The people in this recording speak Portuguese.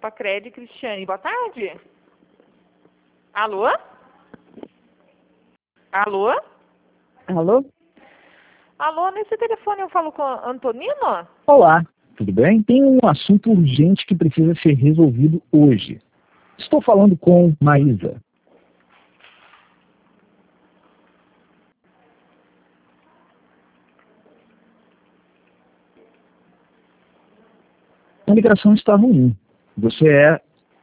Pacred, Cristiane. Boa tarde. Alô? Alô? Alô? Alô, nesse telefone eu falo com a Antonino? Olá, tudo bem? Tem um assunto urgente que precisa ser resolvido hoje. Estou falando com Maísa. A ligação está ruim. Você é